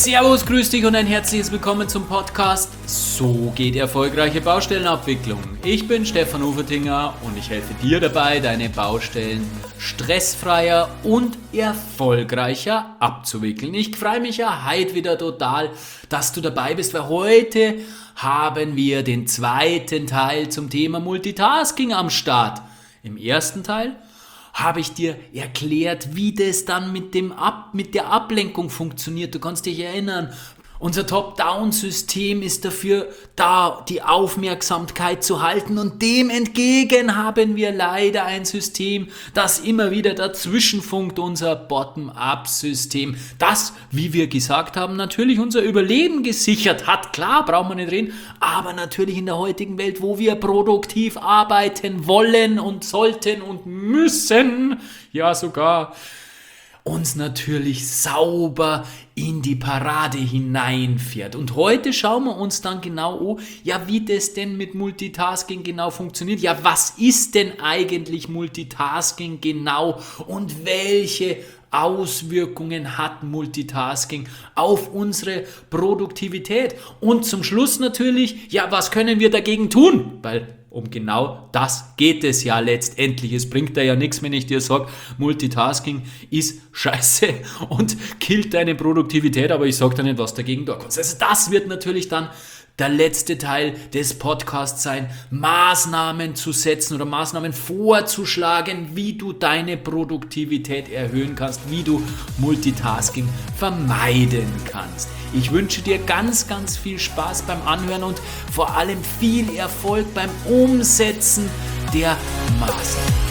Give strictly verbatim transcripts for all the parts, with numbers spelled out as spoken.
Servus, grüß dich und ein herzliches Willkommen zum Podcast So geht erfolgreiche Baustellenabwicklung. Ich bin Stefan Ufertinger und ich helfe dir dabei, deine Baustellen stressfreier und erfolgreicher abzuwickeln. Ich freue mich ja heute wieder total, dass du dabei bist, weil heute haben wir den zweiten Teil zum Thema Multitasking am Start. Im ersten Teil habe ich dir erklärt, wie das dann mit, dem Ab, mit der Ablenkung funktioniert. Du kannst dich erinnern, unser Top-Down-System ist dafür da, die Aufmerksamkeit zu halten, und dem entgegen haben wir leider ein System, das immer wieder dazwischen funkt, unser Bottom-Up-System, das, wie wir gesagt haben, natürlich unser Überleben gesichert hat. Klar, brauchen wir nicht reden, aber natürlich in der heutigen Welt, wo wir produktiv arbeiten wollen und sollten und müssen, ja sogar uns natürlich sauber in die Parade hineinfährt. Und heute schauen wir uns dann genau an, ja, wie das denn mit Multitasking genau funktioniert. Ja, was ist denn eigentlich Multitasking genau und welche Auswirkungen hat Multitasking auf unsere Produktivität? Und zum Schluss natürlich, ja, was können wir dagegen tun? Weil um genau das geht es ja letztendlich. Es bringt da ja nichts, wenn ich dir sage, Multitasking ist scheiße und killt deine Produktivität, aber ich sage dir nicht, was dagegen da kommt. Also das wird natürlich dann der letzte Teil des Podcasts sein, Maßnahmen zu setzen oder Maßnahmen vorzuschlagen, wie du deine Produktivität erhöhen kannst, wie du Multitasking vermeiden kannst. Ich wünsche dir ganz, ganz viel Spaß beim Anhören und vor allem viel Erfolg beim Umsetzen der Maßnahmen.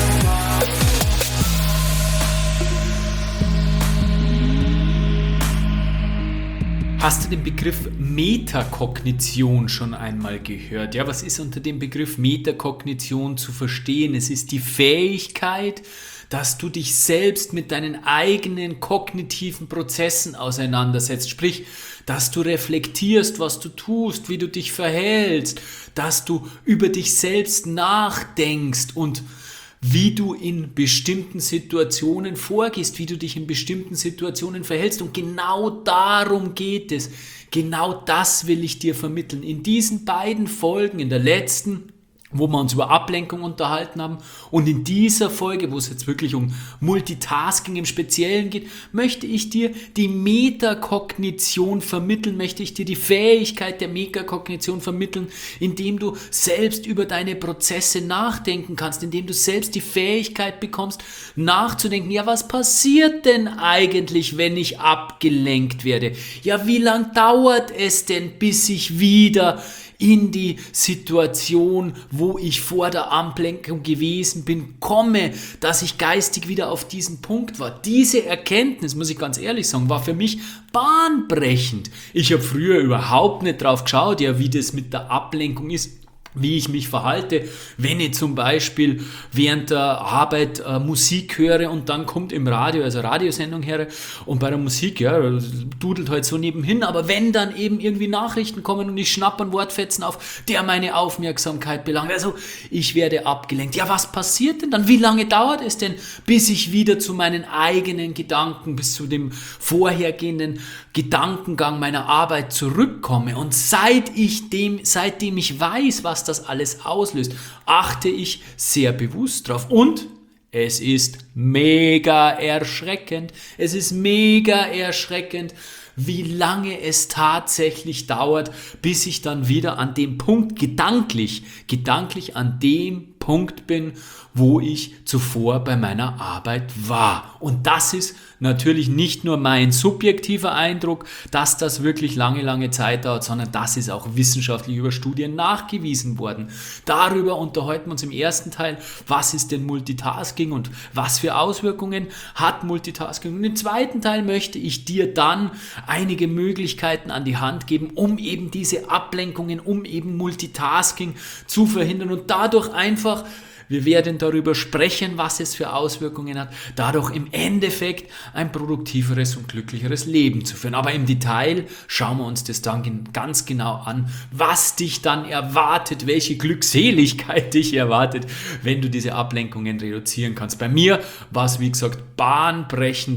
Hast du den Begriff Metakognition schon einmal gehört? Ja, was ist unter dem Begriff Metakognition zu verstehen? Es ist die Fähigkeit, dass du dich selbst mit deinen eigenen kognitiven Prozessen auseinandersetzt. Sprich, dass du reflektierst, was du tust, wie du dich verhältst, dass du über dich selbst nachdenkst und wie du in bestimmten Situationen vorgehst, wie du dich in bestimmten Situationen verhältst. Und genau darum geht es. Genau das will ich dir vermitteln. In diesen beiden Folgen, in der letzten, wo wir uns über Ablenkung unterhalten haben, und in dieser Folge, wo es jetzt wirklich um Multitasking im Speziellen geht, möchte ich dir die Metakognition vermitteln, möchte ich dir die Fähigkeit der Metakognition vermitteln, indem du selbst über deine Prozesse nachdenken kannst, indem du selbst die Fähigkeit bekommst, nachzudenken, ja, was passiert denn eigentlich, wenn ich abgelenkt werde? Ja, wie lang dauert es denn, bis ich wieder in die Situation, wo ich vor der Ablenkung gewesen bin, komme, dass ich geistig wieder auf diesen Punkt war. Diese Erkenntnis, muss ich ganz ehrlich sagen, war für mich bahnbrechend. Ich habe früher überhaupt nicht drauf geschaut, ja, wie das mit der Ablenkung ist, wie ich mich verhalte, wenn ich zum Beispiel während der Arbeit äh, Musik höre und dann kommt im Radio, also Radiosendung her, und bei der Musik, ja, dudelt halt so nebenhin, aber wenn dann eben irgendwie Nachrichten kommen und ich schnappe einen Wortfetzen auf, der meine Aufmerksamkeit belangt, also ich werde abgelenkt. Ja, was passiert denn dann? Wie lange dauert es denn, bis ich wieder zu meinen eigenen Gedanken, bis zu dem vorhergehenden Gedankengang meiner Arbeit zurückkomme? Und seit ich dem, seitdem ich weiß, was das alles auslöst, achte ich sehr bewusst drauf. Und es ist mega erschreckend. Es ist mega erschreckend, wie lange es tatsächlich dauert, bis ich dann wieder an dem Punkt gedanklich, gedanklich an dem Punkt bin, wo ich zuvor bei meiner Arbeit war. Und das ist natürlich nicht nur mein subjektiver Eindruck, dass das wirklich lange, lange Zeit dauert, sondern das ist auch wissenschaftlich über Studien nachgewiesen worden. Darüber unterhalten wir uns im ersten Teil, was ist denn Multitasking und was für Auswirkungen hat Multitasking. Und im zweiten Teil möchte ich dir dann einige Möglichkeiten an die Hand geben, um eben diese Ablenkungen, um eben Multitasking zu verhindern und dadurch einfach, wir werden darüber sprechen, was es für Auswirkungen hat, dadurch im Endeffekt ein produktiveres und glücklicheres Leben zu führen. Aber im Detail schauen wir uns das dann ganz genau an, was dich dann erwartet, welche Glückseligkeit dich erwartet, wenn du diese Ablenkungen reduzieren kannst. Bei mir war es, wie gesagt, bahnbrechend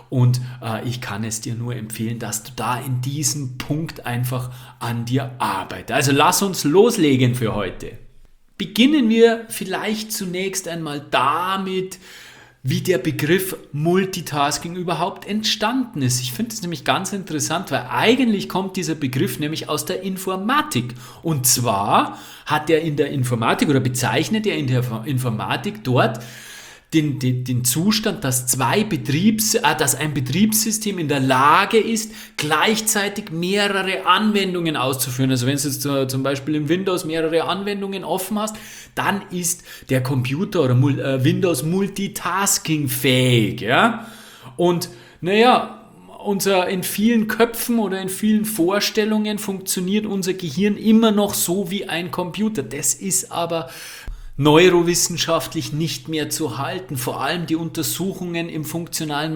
Und äh, ich kann es dir nur empfehlen, dass du da in diesem Punkt einfach an dir arbeitest. Also lass uns loslegen für heute. Beginnen wir vielleicht zunächst einmal damit, wie der Begriff Multitasking überhaupt entstanden ist. Ich finde es nämlich ganz interessant, weil eigentlich kommt dieser Begriff nämlich aus der Informatik. Und zwar hat er in der Informatik oder bezeichnet er in der Informatik dort Den, den, den Zustand, dass, zwei Betriebs, äh, dass ein Betriebssystem in der Lage ist, gleichzeitig mehrere Anwendungen auszuführen. Also wenn du jetzt äh, zum Beispiel in Windows mehrere Anwendungen offen hast, dann ist der Computer oder äh, Windows multitaskingfähig. Ja? Und naja, unser, in vielen Köpfen oder in vielen Vorstellungen funktioniert unser Gehirn immer noch so wie ein Computer. Das ist aber neurowissenschaftlich nicht mehr zu halten. Vor allem die Untersuchungen im funktionalen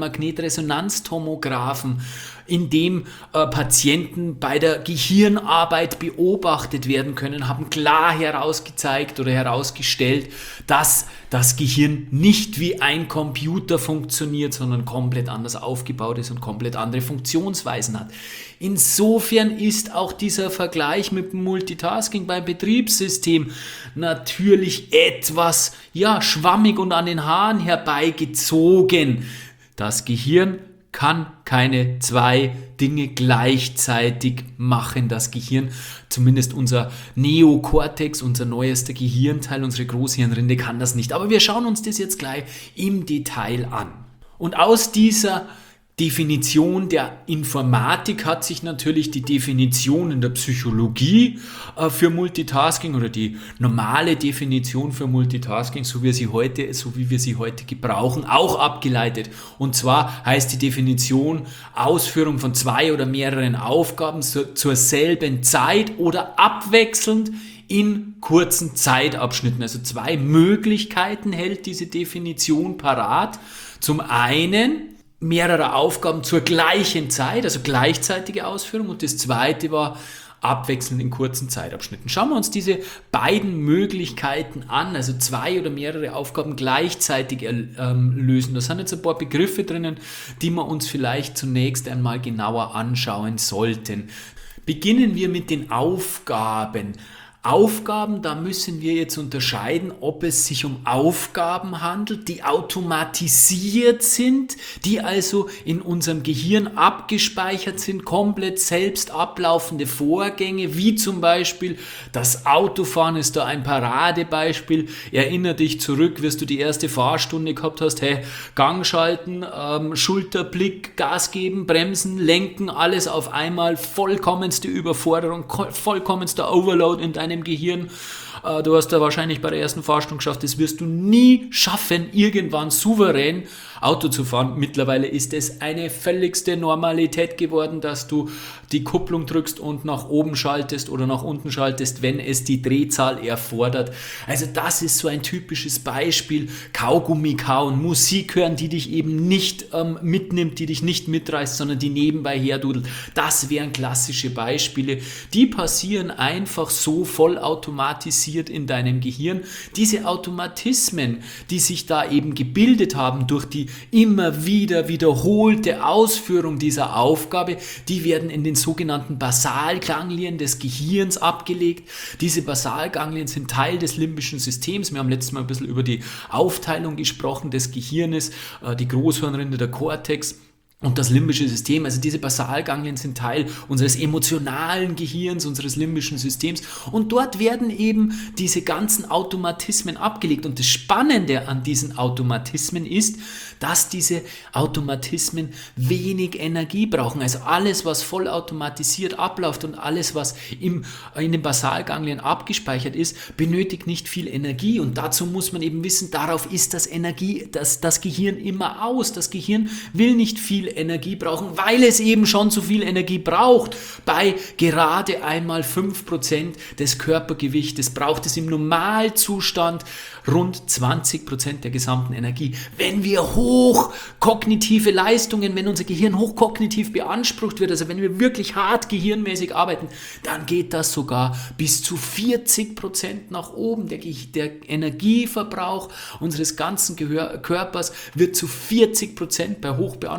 Magnetresonanztomographen, in dem äh, Patienten bei der Gehirnarbeit beobachtet werden können, haben klar herausgezeigt oder herausgestellt, dass das Gehirn nicht wie ein Computer funktioniert, sondern komplett anders aufgebaut ist und komplett andere Funktionsweisen hat. Insofern ist auch dieser Vergleich mit dem Multitasking beim Betriebssystem natürlich etwas ja, schwammig und an den Haaren herbeigezogen. Das Gehirn kann keine zwei Dinge gleichzeitig machen. Das Gehirn, zumindest unser Neokortex, unser neuester Gehirnteil, unsere Großhirnrinde kann das nicht. Aber wir schauen uns das jetzt gleich im Detail an. Und aus dieser Definition der Informatik hat sich natürlich die Definition in der Psychologie äh, für Multitasking oder die normale Definition für Multitasking, so wie, sie heute, so wie wir sie heute gebrauchen, auch abgeleitet. Und zwar heißt die Definition Ausführung von zwei oder mehreren Aufgaben zur, zur selben Zeit oder abwechselnd in kurzen Zeitabschnitten. Also zwei Möglichkeiten hält diese Definition parat. Zum einen mehrere Aufgaben zur gleichen Zeit, also gleichzeitige Ausführung, und das zweite war abwechselnd in kurzen Zeitabschnitten. Schauen wir uns diese beiden Möglichkeiten an, also zwei oder mehrere Aufgaben gleichzeitig ähm, lösen. Da sind jetzt ein paar Begriffe drinnen, die wir uns vielleicht zunächst einmal genauer anschauen sollten. Beginnen wir mit den Aufgaben. Aufgaben, da müssen wir jetzt unterscheiden, ob es sich um Aufgaben handelt, die automatisiert sind, die also in unserem Gehirn abgespeichert sind, komplett selbst ablaufende Vorgänge, wie zum Beispiel das Autofahren ist da ein Paradebeispiel. Erinner dich zurück, wirst du die erste Fahrstunde gehabt hast, hey, Gang schalten, ähm, Schulterblick, Gas geben, bremsen, lenken, alles auf einmal, vollkommenste Überforderung, vollkommenster Overload in deinem Gehirn. Du hast da wahrscheinlich bei der ersten Fahrstunde geschafft, das wirst du nie schaffen, irgendwann souverän Auto zu fahren. Mittlerweile ist es eine völligste Normalität geworden, dass du die Kupplung drückst und nach oben schaltest oder nach unten schaltest, wenn es die Drehzahl erfordert. Also das ist so ein typisches Beispiel. Kaugummi kauen, Musik hören, die dich eben nicht ähm, mitnimmt, die dich nicht mitreißt, sondern die nebenbei herdudelt. Das wären klassische Beispiele. Die passieren einfach so vollautomatisiert in deinem Gehirn. Diese Automatismen, die sich da eben gebildet haben durch die immer wieder wiederholte Ausführung dieser Aufgabe, die werden in den sogenannten Basalganglien des Gehirns abgelegt. Diese Basalganglien sind Teil des limbischen Systems. Wir haben letztes Mal ein bisschen über die Aufteilung gesprochen des Gehirnes, die Großhirnrinde, der Kortex und das limbische System. Also diese Basalganglien sind Teil unseres emotionalen Gehirns, unseres limbischen Systems, und dort werden eben diese ganzen Automatismen abgelegt. Und das Spannende an diesen Automatismen ist, dass diese Automatismen wenig Energie brauchen. Also alles, was vollautomatisiert abläuft und alles, was im, in den Basalganglien abgespeichert ist, benötigt nicht viel Energie. Und dazu muss man eben wissen, darauf ist das Energie, das, das Gehirn immer aus. Das Gehirn will nicht viel Energie brauchen, weil es eben schon zu viel Energie braucht. Bei gerade einmal fünf Prozent des Körpergewichtes braucht es im Normalzustand rund zwanzig Prozent der gesamten Energie. Wenn wir hochkognitive Leistungen, wenn unser Gehirn hochkognitiv beansprucht wird, also wenn wir wirklich hart gehirnmäßig arbeiten, dann geht das sogar bis zu vierzig Prozent nach oben. Der, der Energieverbrauch unseres ganzen Gehör Körpers wird zu vierzig Prozent bei hochbeanspruchten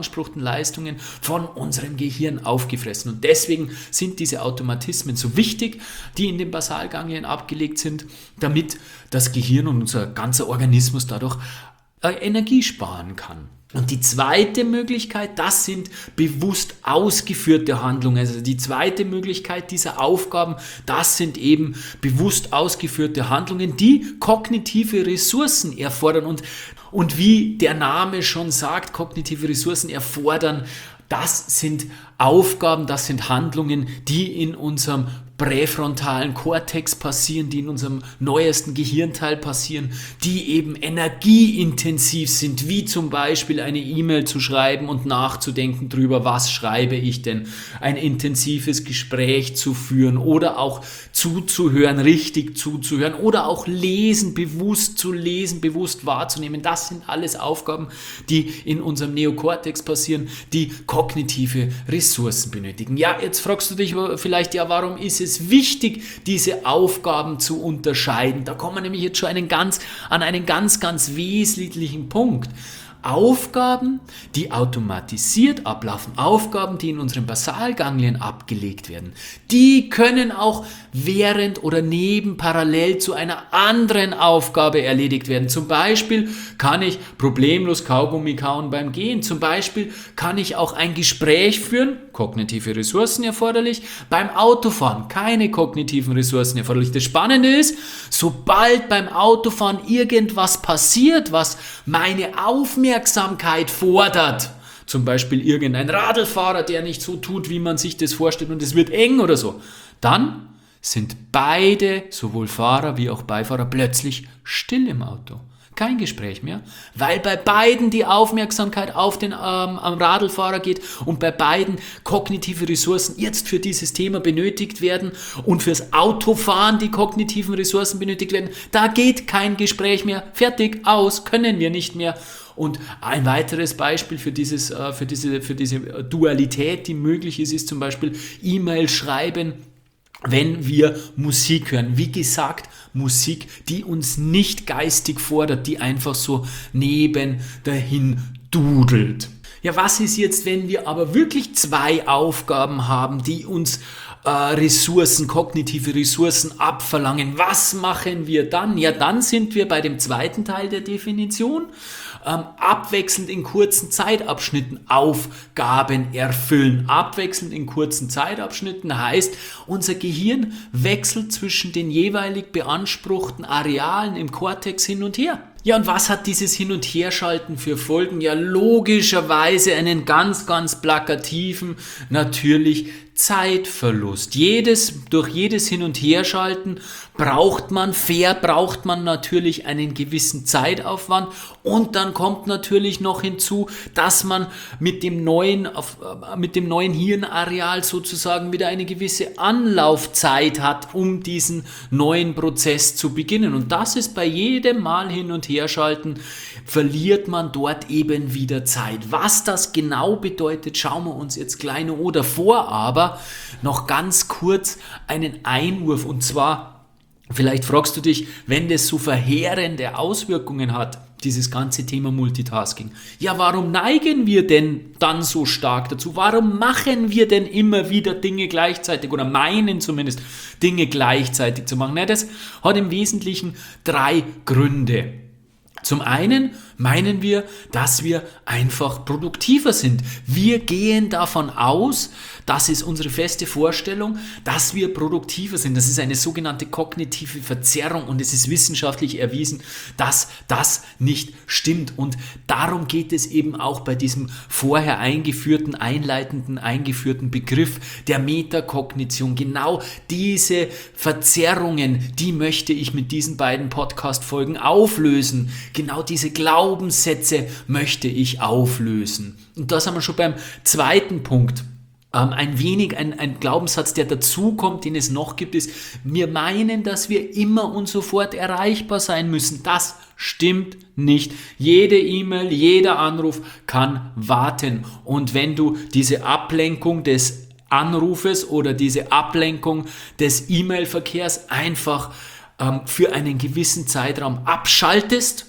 Leistungen von unserem Gehirn aufgefressen. Und deswegen sind diese Automatismen so wichtig, die in den Basalganglien abgelegt sind, damit das Gehirn und unser ganzer Organismus dadurch äh, Energie sparen kann. Und die zweite Möglichkeit, das sind bewusst ausgeführte Handlungen. Also die zweite Möglichkeit dieser Aufgaben, das sind eben bewusst ausgeführte Handlungen, die kognitive Ressourcen erfordern. Und, und wie der Name schon sagt, kognitive Ressourcen erfordern, das sind Aufgaben, das sind Handlungen, die in unserem präfrontalen Kortex passieren, die in unserem neuesten Gehirnteil passieren, die eben energieintensiv sind, wie zum Beispiel eine E-Mail zu schreiben und nachzudenken darüber, was schreibe ich denn, ein intensives Gespräch zu führen oder auch zuzuhören, richtig zuzuhören oder auch lesen, bewusst zu lesen, bewusst wahrzunehmen. Das sind alles Aufgaben, die in unserem Neokortex passieren, die kognitive Ressourcen benötigen. Ja, jetzt fragst du dich vielleicht, ja, warum ist es wichtig, diese Aufgaben zu unterscheiden? Da kommen wir nämlich jetzt schon einen ganz, an einen ganz, ganz wesentlichen Punkt. Aufgaben, die automatisiert ablaufen, Aufgaben, die in unseren Basalganglien abgelegt werden, die können auch während oder neben parallel zu einer anderen Aufgabe erledigt werden. Zum Beispiel kann ich problemlos Kaugummi kauen beim Gehen. Zum Beispiel kann ich auch ein Gespräch führen, kognitive Ressourcen erforderlich, beim Autofahren, keine kognitiven Ressourcen erforderlich. Das Spannende ist, sobald beim Autofahren irgendwas passiert, was meine Aufmerksamkeit fordert, zum Beispiel irgendein Radlfahrer, der nicht so tut, wie man sich das vorstellt und es wird eng oder so, dann sind beide, sowohl Fahrer wie auch Beifahrer, plötzlich still im Auto. Kein Gespräch mehr, weil bei beiden die Aufmerksamkeit auf den ähm, am Radlfahrer geht und bei beiden kognitive Ressourcen jetzt für dieses Thema benötigt werden und fürs Autofahren die kognitiven Ressourcen benötigt werden. Da geht kein Gespräch mehr. Fertig, aus, können wir nicht mehr. Und ein weiteres Beispiel für, dieses, äh, für, diese, für diese Dualität, die möglich ist, ist zum Beispiel E-Mail schreiben, wenn wir Musik hören. Wie gesagt, Musik, die uns nicht geistig fordert, die einfach so neben dahin dudelt. Ja, was ist jetzt, wenn wir aber wirklich zwei Aufgaben haben, die uns äh, Ressourcen, kognitive Ressourcen abverlangen? Was machen wir dann? Ja, dann sind wir bei dem zweiten Teil der Definition. Ähm, abwechselnd in kurzen Zeitabschnitten Aufgaben erfüllen. Abwechselnd in kurzen Zeitabschnitten heißt, unser Gehirn wechselt zwischen den jeweilig beanspruchten Arealen im Kortex hin und her. Ja, und was hat dieses Hin- und Herschalten für Folgen? Ja, logischerweise einen ganz, ganz plakativen, natürlich Zeitverlust. Jedes, durch jedes Hin- und Herschalten braucht man, fair braucht man natürlich einen gewissen Zeitaufwand und dann kommt natürlich noch hinzu, dass man mit dem neuen, auf, mit dem neuen Hirnareal sozusagen wieder eine gewisse Anlaufzeit hat, um diesen neuen Prozess zu beginnen. Und das ist bei jedem Mal Hin- und Herschalten, verliert man dort eben wieder Zeit. Was das genau bedeutet, schauen wir uns jetzt gleich noch oder vor, aber noch ganz kurz einen Einwurf und zwar, vielleicht fragst du dich, wenn das so verheerende Auswirkungen hat, dieses ganze Thema Multitasking. Ja, warum neigen wir denn dann so stark dazu? Warum machen wir denn immer wieder Dinge gleichzeitig oder meinen zumindest Dinge gleichzeitig zu machen? Na, das hat im Wesentlichen drei Gründe. Zum einen meinen wir, dass wir einfach produktiver sind. Wir gehen davon aus, das ist unsere feste Vorstellung, dass wir produktiver sind. Das ist eine sogenannte kognitive Verzerrung und es ist wissenschaftlich erwiesen, dass das nicht stimmt. Und darum geht es eben auch bei diesem vorher eingeführten, einleitenden, eingeführten Begriff der Metakognition. Genau diese Verzerrungen, die möchte ich mit diesen beiden Podcast-Folgen auflösen. Genau diese Glaubenssätze möchte ich auflösen. Und da sind wir schon beim zweiten Punkt. Ähm, ein wenig ein, ein Glaubenssatz, der dazukommt, den es noch gibt, ist, wir meinen, dass wir immer und sofort erreichbar sein müssen. Das stimmt nicht. Jede E-Mail, jeder Anruf kann warten. Und wenn du diese Ablenkung des Anrufes oder diese Ablenkung des E-Mail-Verkehrs einfach ähm, für einen gewissen Zeitraum abschaltest,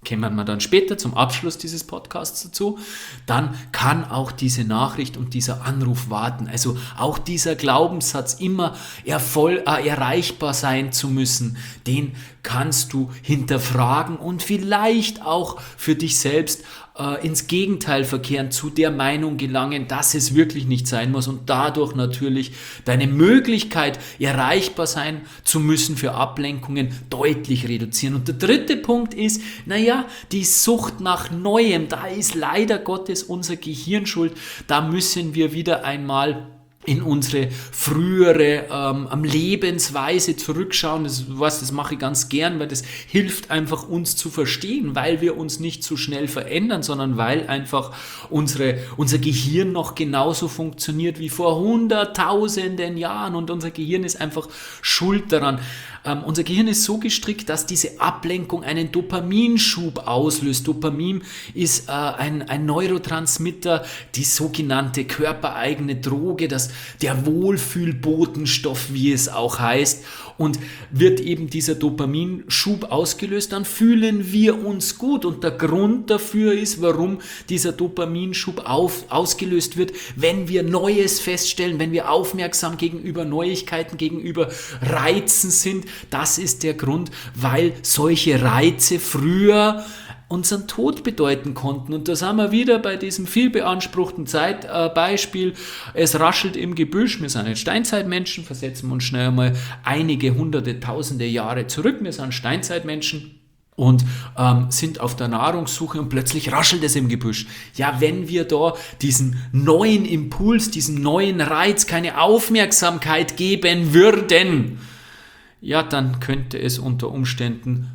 kämen wir dann später zum Abschluss dieses Podcasts dazu, dann kann auch diese Nachricht und dieser Anruf warten. Also auch dieser Glaubenssatz, immer ervoll, äh, erreichbar sein zu müssen, den kannst du hinterfragen und vielleicht auch für dich selbst äh, ins Gegenteil verkehren, zu der Meinung gelangen, dass es wirklich nicht sein muss und dadurch natürlich deine Möglichkeit, erreichbar sein zu müssen für Ablenkungen, deutlich reduzieren. Und der dritte Punkt ist, naja, die Sucht nach Neuem, da ist leider Gottes unser Gehirn schuld, da müssen wir wieder einmal in unsere frühere ähm, Lebensweise zurückschauen. Das, was, das mache ich ganz gern, weil das hilft einfach uns zu verstehen, weil wir uns nicht so schnell verändern, sondern weil einfach unsere, unser Gehirn noch genauso funktioniert wie vor hunderttausenden Jahren und unser Gehirn ist einfach schuld daran. Ähm, unser Gehirn ist so gestrickt, dass diese Ablenkung einen Dopaminschub auslöst. Dopamin ist äh, ein, ein Neurotransmitter, die sogenannte körpereigene Droge, das, der Wohlfühlbotenstoff, wie es auch heißt. Und wird eben dieser Dopaminschub ausgelöst, dann fühlen wir uns gut. Und der Grund dafür ist, warum dieser Dopaminschub auf, ausgelöst wird, wenn wir Neues feststellen, wenn wir aufmerksam gegenüber Neuigkeiten, gegenüber Reizen sind. Das ist der Grund, weil solche Reize früher unseren Tod bedeuten konnten. Und da sind wir wieder bei diesem viel beanspruchten Zeitbeispiel. Äh, es raschelt im Gebüsch. Wir sind ein Steinzeitmenschen, versetzen wir uns schnell einmal einige hunderte, tausende Jahre zurück. Wir sind Steinzeitmenschen und ähm, sind auf der Nahrungssuche und plötzlich raschelt es im Gebüsch. Ja, wenn wir da diesen neuen Impuls, diesen neuen Reiz keine Aufmerksamkeit geben würden, ja, dann könnte es unter Umständen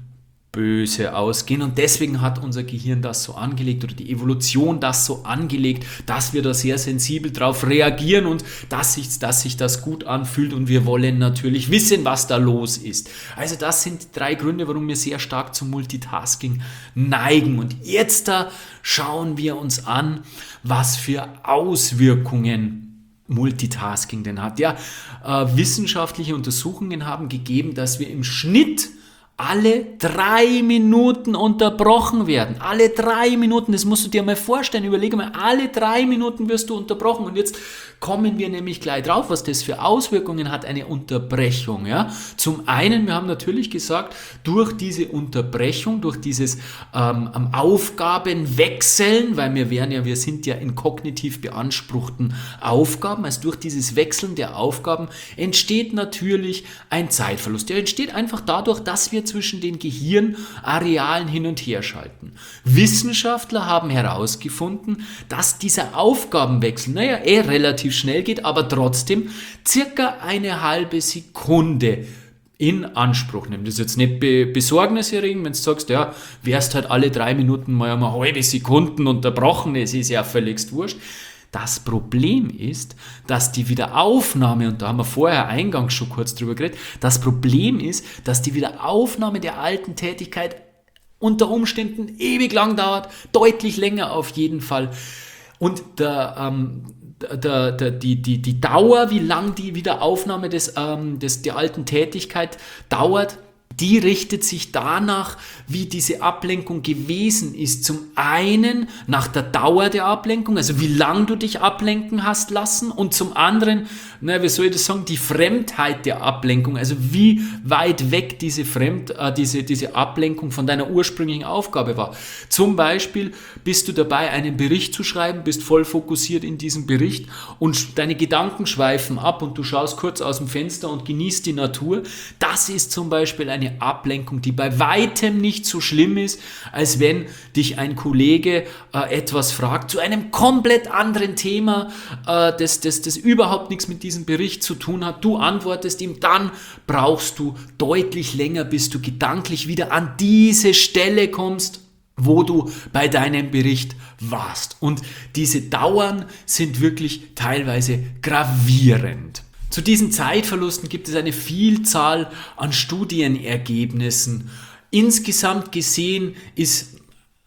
böse ausgehen und deswegen hat unser Gehirn das so angelegt oder die Evolution das so angelegt, dass wir da sehr sensibel drauf reagieren und dass sich, dass sich das gut anfühlt und wir wollen natürlich wissen, was da los ist. Also das sind drei Gründe, warum wir sehr stark zum Multitasking neigen und jetzt da schauen wir uns an, was für Auswirkungen Multitasking denn hat. Ja, äh, wissenschaftliche Untersuchungen haben gegeben, dass wir im Schnitt alle drei Minuten unterbrochen werden. Alle drei Minuten, das musst du dir mal vorstellen. Überlege mal, alle drei Minuten wirst du unterbrochen. Und jetzt kommen wir nämlich gleich drauf, was das für Auswirkungen hat, eine Unterbrechung. Ja? Zum einen, wir haben natürlich gesagt, durch diese Unterbrechung, durch dieses ähm, Aufgabenwechseln, weil wir wären ja, wir sind ja in kognitiv beanspruchten Aufgaben, also durch dieses Wechseln der Aufgaben entsteht natürlich ein Zeitverlust. Der entsteht einfach dadurch, dass wir zwischen den Gehirnarealen hin und her schalten. Wissenschaftler haben herausgefunden, dass dieser Aufgabenwechsel, naja, eh relativ schnell geht, aber trotzdem circa eine halbe Sekunde in Anspruch nimmt. Das ist jetzt nicht be- besorgniserregend, wenn du sagst, ja, wärst halt alle drei Minuten mal eine halbe Sekunde unterbrochen, es ist ja völlig wurscht. Das Problem ist, dass die Wiederaufnahme, und da haben wir vorher eingangs schon kurz drüber geredet, das Problem ist, dass die Wiederaufnahme der alten Tätigkeit unter Umständen ewig lang dauert, deutlich länger auf jeden Fall. Und der, ähm, der, der, die, die, die Dauer, wie lang die Wiederaufnahme des, ähm, des, der alten Tätigkeit dauert, die richtet sich danach, wie diese Ablenkung gewesen ist. Zum einen nach der Dauer der Ablenkung, also wie lang du dich ablenken hast lassen, und zum anderen, na, wie soll ich das sagen, die Fremdheit der Ablenkung, also wie weit weg diese, Fremd, äh, diese, diese Ablenkung von deiner ursprünglichen Aufgabe war. Zum Beispiel bist du dabei, einen Bericht zu schreiben, bist voll fokussiert in diesem Bericht und deine Gedanken schweifen ab und du schaust kurz aus dem Fenster und genießt die Natur. Das ist zum Beispiel eine Eine Ablenkung, die bei weitem nicht so schlimm ist, als wenn dich ein Kollege äh, etwas fragt zu einem komplett anderen Thema, äh, das, das, das überhaupt nichts mit diesem Bericht zu tun hat. Du antwortest ihm, dann brauchst du deutlich länger, bis du gedanklich wieder an diese Stelle kommst, wo du bei deinem Bericht warst. Und diese Dauern sind wirklich teilweise gravierend. Zu diesen Zeitverlusten gibt es eine Vielzahl an Studienergebnissen. Insgesamt gesehen ist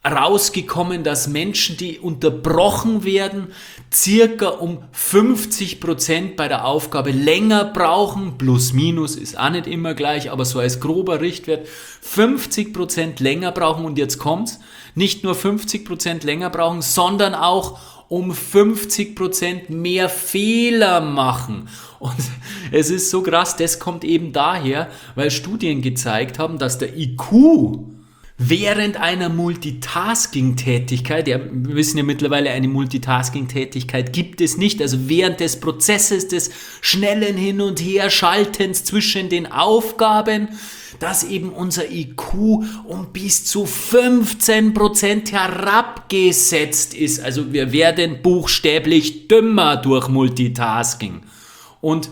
rausgekommen, dass Menschen, die unterbrochen werden, circa um fünfzig Prozent bei der Aufgabe länger brauchen, plus minus ist auch nicht immer gleich, aber so als grober Richtwert, fünfzig Prozent länger brauchen und jetzt kommt's, nicht nur fünfzig Prozent länger brauchen, sondern auch um fünfzig Prozent mehr Fehler machen. Und es ist so krass, das kommt eben daher, weil Studien gezeigt haben, dass der I Q während einer Multitasking-Tätigkeit, ja, wir wissen ja mittlerweile, eine Multitasking-Tätigkeit gibt es nicht, also während des Prozesses des schnellen Hin- und Herschaltens zwischen den Aufgaben, dass eben unser I Q um bis zu fünfzehn Prozent herabgesetzt ist. Also wir werden buchstäblich dümmer durch Multitasking. Und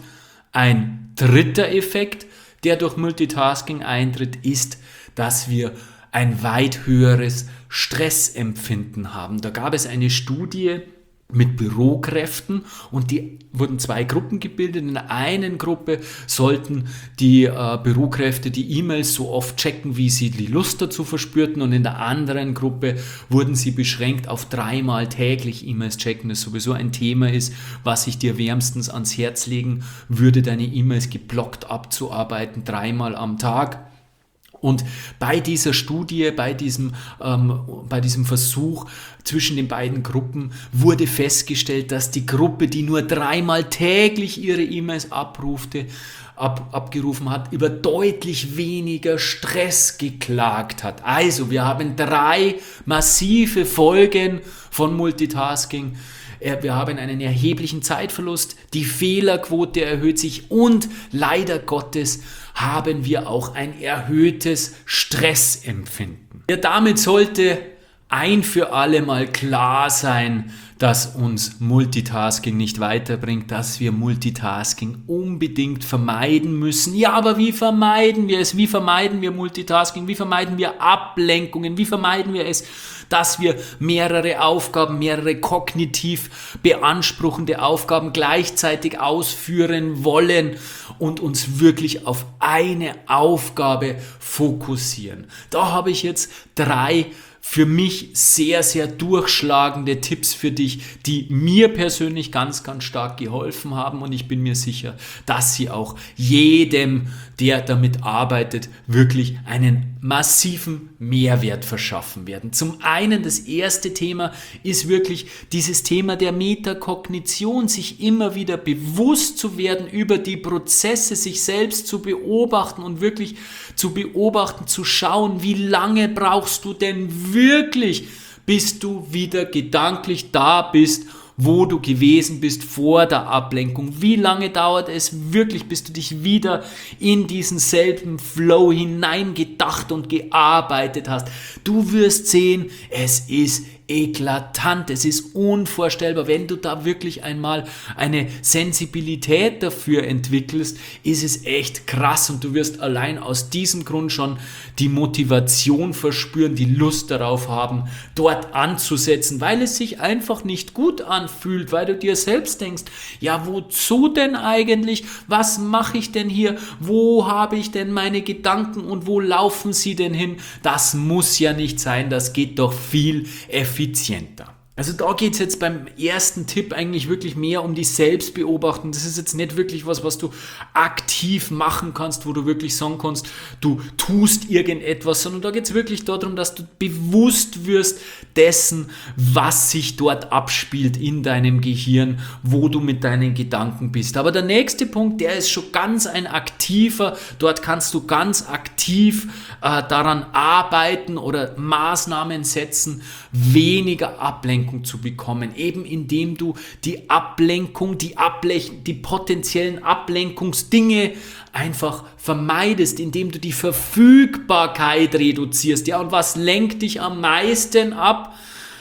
ein dritter Effekt, der durch Multitasking eintritt, ist, dass wir ein weit höheres Stressempfinden haben. Da gab es eine Studie mit Bürokräften und die wurden zwei Gruppen gebildet. In der einen Gruppe sollten die äh, Bürokräfte die E-Mails so oft checken, wie sie die Lust dazu verspürten, und in der anderen Gruppe wurden sie beschränkt auf dreimal täglich E-Mails checken, das sowieso ein Thema ist, was ich dir wärmstens ans Herz legen würde, deine E-Mails geblockt abzuarbeiten, dreimal am Tag. Und bei dieser Studie, bei diesem, ähm, bei diesem Versuch zwischen den beiden Gruppen wurde festgestellt, dass die Gruppe, die nur dreimal täglich ihre E-Mails abrufte, ab, abgerufen hat, über deutlich weniger Stress geklagt hat. Also wir haben drei massive Folgen von Multitasking. Wir haben einen erheblichen Zeitverlust, die Fehlerquote erhöht sich und leider Gottes haben wir auch ein erhöhtes Stressempfinden. Ja, damit sollte ein für alle Mal klar sein, dass uns Multitasking nicht weiterbringt, dass wir Multitasking unbedingt vermeiden müssen. Ja, aber wie vermeiden wir es? Wie vermeiden wir Multitasking? Wie vermeiden wir Ablenkungen? Wie vermeiden wir es, dass wir mehrere Aufgaben, mehrere kognitiv beanspruchende Aufgaben gleichzeitig ausführen wollen und uns wirklich auf eine Aufgabe fokussieren? Da habe ich jetzt drei für mich sehr, sehr durchschlagende Tipps für dich, die mir persönlich ganz, ganz stark geholfen haben, und ich bin mir sicher, dass sie auch jedem, der damit arbeitet, wirklich einen massiven Mehrwert verschaffen werden. Zum einen, das erste Thema ist wirklich dieses Thema der Metakognition, sich immer wieder bewusst zu werden über die Prozesse, sich selbst zu beobachten und wirklich zu beobachten, zu schauen, wie lange brauchst du denn wirklich, bis du wieder gedanklich da bist, wo du gewesen bist vor der Ablenkung. Wie lange dauert es wirklich, bis du dich wieder in diesen selben Flow hineingedacht und gearbeitet hast? Du wirst sehen, es ist eklatant, es ist unvorstellbar. Wenn du da wirklich einmal eine Sensibilität dafür entwickelst, ist es echt krass, und du wirst allein aus diesem Grund schon die Motivation verspüren, die Lust darauf haben, dort anzusetzen, weil es sich einfach nicht gut anfühlt, weil du dir selbst denkst, ja, wozu denn eigentlich? Was mache ich denn hier? Wo habe ich denn meine Gedanken und wo laufen sie denn hin? Das muss ja nicht sein, das geht doch viel effizienter. effizienter. Also da geht es jetzt beim ersten Tipp eigentlich wirklich mehr um die Selbstbeobachtung. Das ist jetzt nicht wirklich was, was du aktiv machen kannst, wo du wirklich sagen kannst, du tust irgendetwas, sondern da geht es wirklich darum, dass du bewusst wirst dessen, was sich dort abspielt in deinem Gehirn, wo du mit deinen Gedanken bist. Aber der nächste Punkt, der ist schon ganz ein aktiver, dort kannst du ganz aktiv äh, daran arbeiten oder Maßnahmen setzen, weniger Ablenkung zu bekommen, eben indem du die Ablenkung, die, Ablech- die potenziellen Ablenkungsdinge einfach vermeidest, indem du die Verfügbarkeit reduzierst. Ja, und was lenkt dich am meisten ab?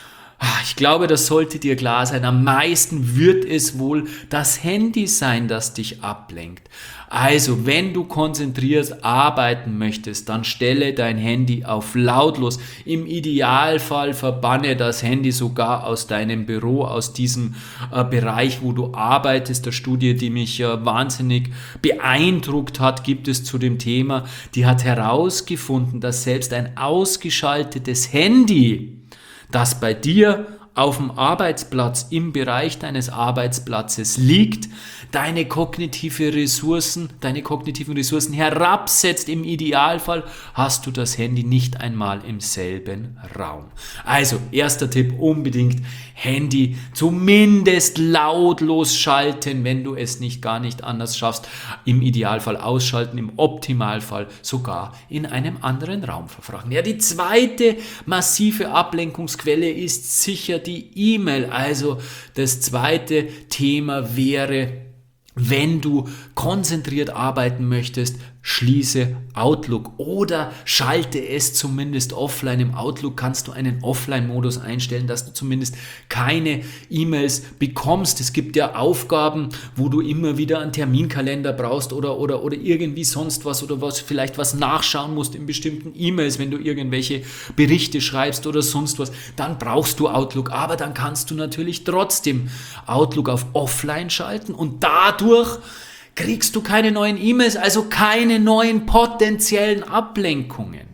Ich glaube, das sollte dir klar sein. Am meisten wird es wohl das Handy sein, das dich ablenkt. Also, wenn du konzentriert arbeiten möchtest, dann stelle dein Handy auf lautlos. Im Idealfall verbanne das Handy sogar aus deinem Büro, aus diesem äh, Bereich, wo du arbeitest. Der Studie, die mich äh, wahnsinnig beeindruckt hat, gibt es zu dem Thema. Die hat herausgefunden, dass selbst ein ausgeschaltetes Handy das bei dir auf dem Arbeitsplatz, im Bereich deines Arbeitsplatzes liegt, deine kognitive Ressourcen, deine kognitiven Ressourcen herabsetzt. Im Idealfall hast du das Handy nicht einmal im selben Raum. Also, erster Tipp, unbedingt Handy zumindest lautlos schalten, wenn du es nicht gar nicht anders schaffst. Im Idealfall ausschalten, im Optimalfall sogar in einem anderen Raum verfrachten. Ja, die zweite massive Ablenkungsquelle ist sicher die E-Mail. Also das zweite Thema wäre, wenn du konzentriert arbeiten möchtest, schließe Outlook oder schalte es zumindest offline. Im Outlook kannst du einen Offline-Modus einstellen, dass du zumindest keine E-Mails bekommst. Es gibt ja Aufgaben, wo du immer wieder einen Terminkalender brauchst oder, oder, oder irgendwie sonst was oder was, vielleicht was nachschauen musst in bestimmten E-Mails, wenn du irgendwelche Berichte schreibst oder sonst was. Dann brauchst du Outlook, aber dann kannst du natürlich trotzdem Outlook auf Offline schalten und dadurch kriegst du keine neuen E-Mails, also keine neuen potenziellen Ablenkungen.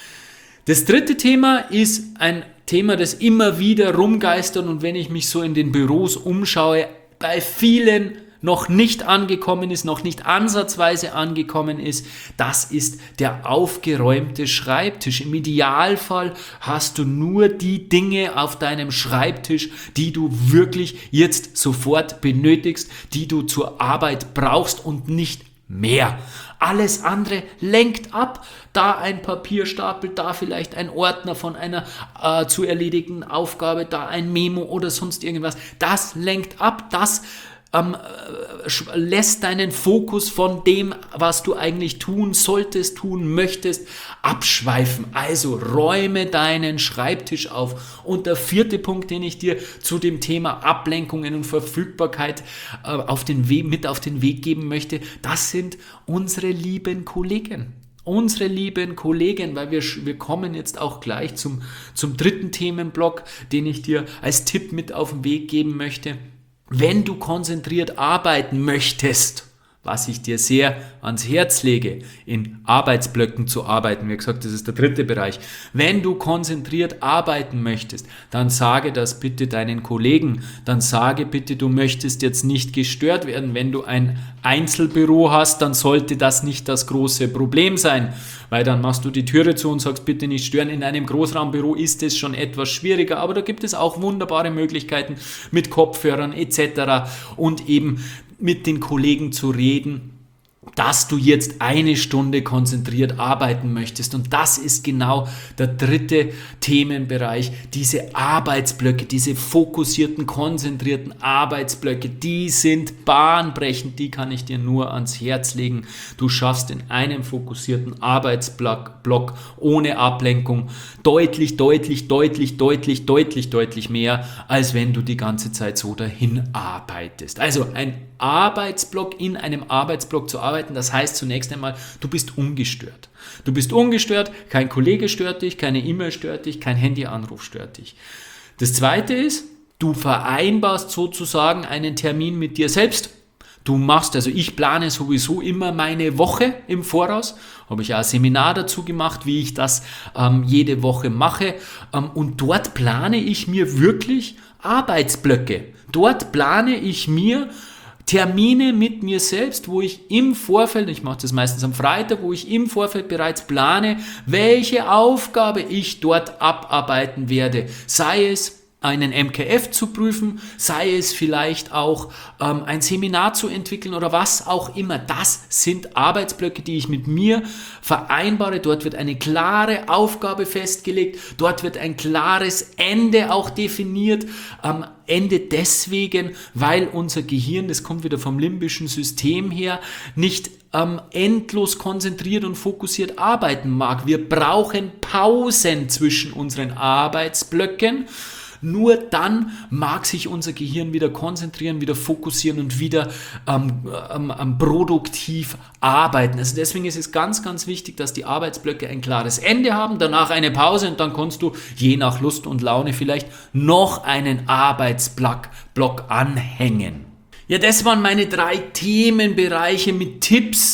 Das dritte Thema ist ein Thema, das immer wieder rumgeistert und wenn ich mich so in den Büros umschaue, bei vielen noch nicht angekommen ist, noch nicht ansatzweise angekommen ist, das ist der aufgeräumte Schreibtisch. Im Idealfall hast du nur die Dinge auf deinem Schreibtisch, die du wirklich jetzt sofort benötigst, die du zur Arbeit brauchst und nicht mehr. Alles andere lenkt ab. Da ein Papierstapel, da vielleicht ein Ordner von einer äh, zu erledigten Aufgabe, da ein Memo oder sonst irgendwas. Das lenkt ab, das Ähm, äh, lässt deinen Fokus von dem, was du eigentlich tun solltest, tun möchtest, abschweifen. Also räume deinen Schreibtisch auf. Und der vierte Punkt, den ich dir zu dem Thema Ablenkungen und Verfügbarkeit äh, auf den Weg, mit auf den Weg geben möchte, das sind unsere lieben Kollegen. Unsere lieben Kollegen, weil wir, wir kommen jetzt auch gleich zum, zum dritten Themenblock, den ich dir als Tipp mit auf den Weg geben möchte. Wenn du konzentriert arbeiten möchtest, was ich dir sehr ans Herz lege, in Arbeitsblöcken zu arbeiten, wie gesagt, das ist der dritte Bereich. Wenn du konzentriert arbeiten möchtest, dann sage das bitte deinen Kollegen, dann sage bitte, du möchtest jetzt nicht gestört werden. Wenn du ein Einzelbüro hast, dann sollte das nicht das große Problem sein, weil dann machst du die Türe zu und sagst, bitte nicht stören. In einem Großraumbüro ist es schon etwas schwieriger, aber da gibt es auch wunderbare Möglichkeiten mit Kopfhörern et cetera und eben mit den Kollegen zu reden, dass du jetzt eine Stunde konzentriert arbeiten möchtest. Und das ist genau der dritte Themenbereich, diese Arbeitsblöcke, diese fokussierten, konzentrierten Arbeitsblöcke, die sind bahnbrechend, die kann ich dir nur ans Herz legen. Du schaffst in einem fokussierten Arbeitsblock Block ohne Ablenkung deutlich, deutlich, deutlich, deutlich, deutlich, deutlich mehr, als wenn du die ganze Zeit so dahin arbeitest. Also ein Arbeitsblock in einem Arbeitsblock zu arbeiten, das heißt zunächst einmal, du bist ungestört. Du bist ungestört, kein Kollege stört dich, keine E-Mail stört dich, kein Handyanruf stört dich. Das zweite ist, du vereinbarst sozusagen einen Termin mit dir selbst. Du machst, also ich plane sowieso immer meine Woche im Voraus, habe ich auch ein Seminar dazu gemacht, wie ich das ähm, jede Woche mache ähm, und dort plane ich mir wirklich Arbeitsblöcke. Dort plane ich mir Termine mit mir selbst, wo ich im Vorfeld, ich mache das meistens am Freitag, wo ich im Vorfeld bereits plane, welche Aufgabe ich dort abarbeiten werde. Sei es einen M K F zu prüfen, sei es vielleicht auch ähm, ein Seminar zu entwickeln oder was auch immer. Das sind Arbeitsblöcke, die ich mit mir vereinbare. Dort wird eine klare Aufgabe festgelegt, dort wird ein klares Ende auch definiert. Ähm, Ende deswegen, weil unser Gehirn, das kommt wieder vom limbischen System her, nicht ähm, endlos konzentriert und fokussiert arbeiten mag. Wir brauchen Pausen zwischen unseren Arbeitsblöcken. Nur dann mag sich unser Gehirn wieder konzentrieren, wieder fokussieren und wieder ähm, ähm, produktiv arbeiten. Also deswegen ist es ganz, ganz wichtig, dass die Arbeitsblöcke ein klares Ende haben, danach eine Pause und dann kannst du je nach Lust und Laune vielleicht noch einen Arbeitsblock Block anhängen. Ja, das waren meine drei Themenbereiche mit Tipps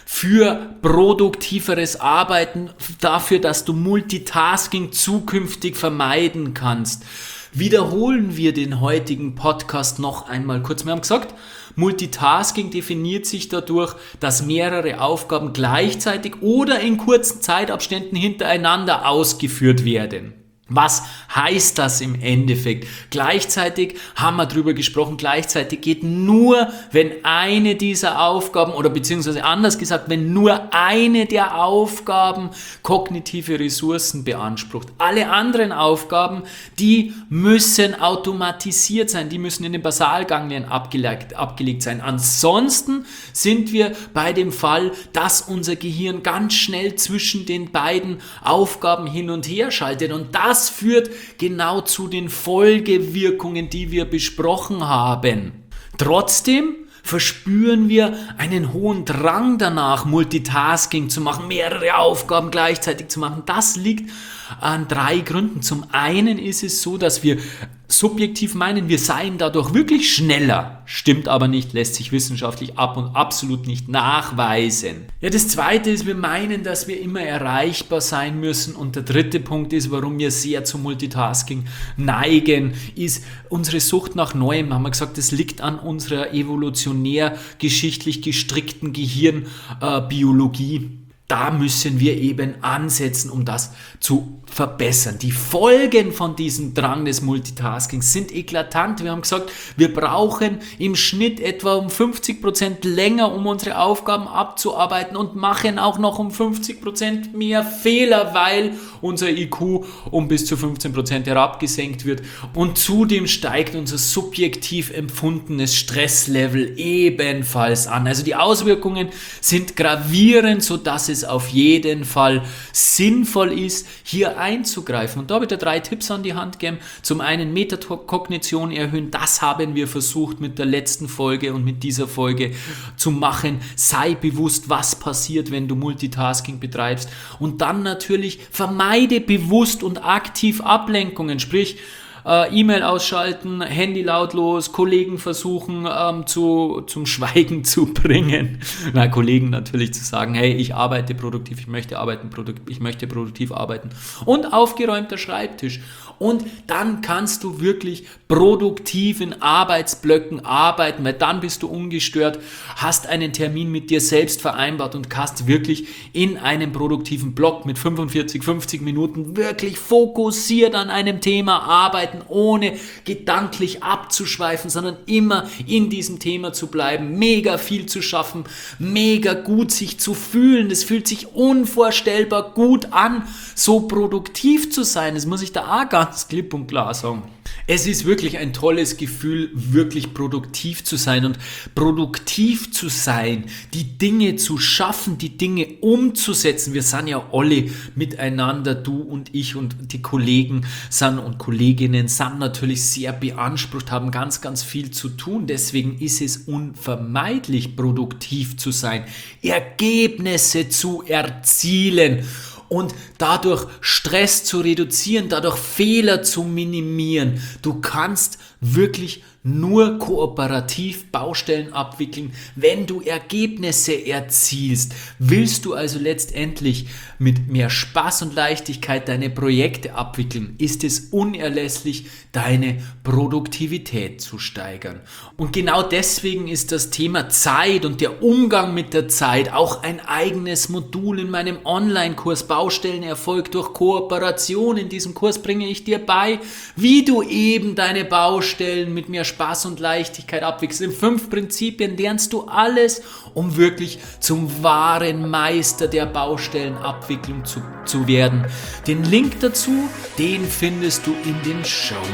für produktiveres Arbeiten, dafür, dass du Multitasking zukünftig vermeiden kannst. Wiederholen wir den heutigen Podcast noch einmal kurz. Wir haben gesagt, Multitasking definiert sich dadurch, dass mehrere Aufgaben gleichzeitig oder in kurzen Zeitabständen hintereinander ausgeführt werden. Was heißt das im Endeffekt? Gleichzeitig haben wir drüber gesprochen, gleichzeitig geht nur, wenn eine dieser Aufgaben oder beziehungsweise anders gesagt, wenn nur eine der Aufgaben kognitive Ressourcen beansprucht. Alle anderen Aufgaben, die müssen automatisiert sein, die müssen in den Basalganglien abgelegt, abgelegt sein. Ansonsten sind wir bei dem Fall, dass unser Gehirn ganz schnell zwischen den beiden Aufgaben hin und her schaltet und das Das führt genau zu den Folgewirkungen, die wir besprochen haben. Trotzdem verspüren wir einen hohen Drang danach, Multitasking zu machen, mehrere Aufgaben gleichzeitig zu machen. Das liegt an drei Gründen. Zum einen ist es so, dass wir subjektiv meinen, wir seien dadurch wirklich schneller. Stimmt aber nicht, lässt sich wissenschaftlich ab und absolut nicht nachweisen. Ja, das zweite ist, wir meinen, dass wir immer erreichbar sein müssen. Und der dritte Punkt ist, warum wir sehr zum Multitasking neigen, ist unsere Sucht nach Neuem. Haben wir gesagt, das liegt an unserer evolutionär geschichtlich gestrickten Gehirnbiologie. Äh, Da müssen wir eben ansetzen, um das zu verbessern. Die Folgen von diesem Drang des Multitaskings sind eklatant. Wir haben gesagt, wir brauchen im Schnitt etwa um fünfzig Prozent länger, um unsere Aufgaben abzuarbeiten und machen auch noch um fünfzig Prozent mehr Fehler, weil unser I Q um bis zu fünfzehn Prozent herabgesenkt wird. Und zudem steigt unser subjektiv empfundenes Stresslevel ebenfalls an. Also die Auswirkungen sind gravierend, sodass es auf jeden Fall sinnvoll ist, hier einzugreifen. Und da habe ich dir drei Tipps an die Hand gegeben. Zum einen Metakognition erhöhen. Das haben wir versucht mit der letzten Folge und mit dieser Folge zu machen. Sei bewusst, was passiert, wenn du Multitasking betreibst. Und dann natürlich vermeide bewusst und aktiv Ablenkungen. Sprich, Äh, E-Mail ausschalten, Handy lautlos, Kollegen versuchen ähm, zu, zum Schweigen zu bringen. Na, Kollegen natürlich zu sagen, hey, ich arbeite produktiv, ich möchte arbeiten, produk- ich möchte produktiv arbeiten. Und aufgeräumter Schreibtisch. Und dann kannst du wirklich produktiv in Arbeitsblöcken arbeiten, weil dann bist du ungestört, hast einen Termin mit dir selbst vereinbart und kannst wirklich in einem produktiven Block mit fünfundvierzig, fünfzig Minuten wirklich fokussiert an einem Thema arbeiten, ohne gedanklich abzuschweifen, sondern immer in diesem Thema zu bleiben, mega viel zu schaffen, mega gut sich zu fühlen. Das fühlt sich unvorstellbar gut an, so produktiv zu sein. Das muss ich da auch ganz klipp und klar sagen. Es ist wirklich ein tolles Gefühl, wirklich produktiv zu sein und produktiv zu sein, die Dinge zu schaffen, die Dinge umzusetzen. Wir sind ja alle miteinander, du und ich und die Kollegen sind und Kolleginnen sind natürlich sehr beansprucht, haben ganz, ganz viel zu tun. Deswegen ist es unvermeidlich, produktiv zu sein, Ergebnisse zu erzielen. Und dadurch Stress zu reduzieren, dadurch Fehler zu minimieren. Du kannst wirklich nur kooperativ Baustellen abwickeln, wenn du Ergebnisse erzielst. Willst du also letztendlich mit mehr Spaß und Leichtigkeit deine Projekte abwickeln, ist es unerlässlich, deine Produktivität zu steigern. Und genau deswegen ist das Thema Zeit und der Umgang mit der Zeit auch ein eigenes Modul in meinem Online-Kurs Baustellenerfolg durch Kooperation. In diesem Kurs bringe ich dir bei, wie du eben deine Baustellen mit mehr Spaß und Leichtigkeit abwickelst. In fünf Prinzipien lernst du alles, um wirklich zum wahren Meister der Baustellenabwicklung zu, zu werden. Den Link dazu, den findest du in den Shownotes.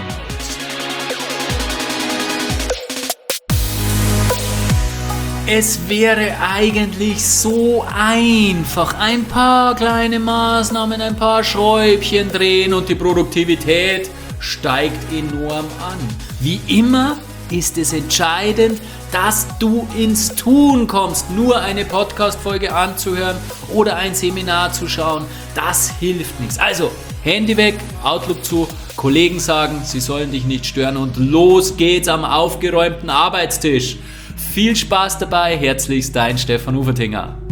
Es wäre eigentlich so einfach. Ein paar kleine Maßnahmen, ein paar Schräubchen drehen und die Produktivität steigt enorm an. Wie immer ist es entscheidend, dass du ins Tun kommst. Nur eine Podcast-Folge anzuhören oder ein Seminar zu schauen, das hilft nichts. Also, Handy weg, Outlook zu, Kollegen sagen, sie sollen dich nicht stören und los geht's am aufgeräumten Arbeitstisch. Viel Spaß dabei, herzlichst dein Stefan Ufertinger.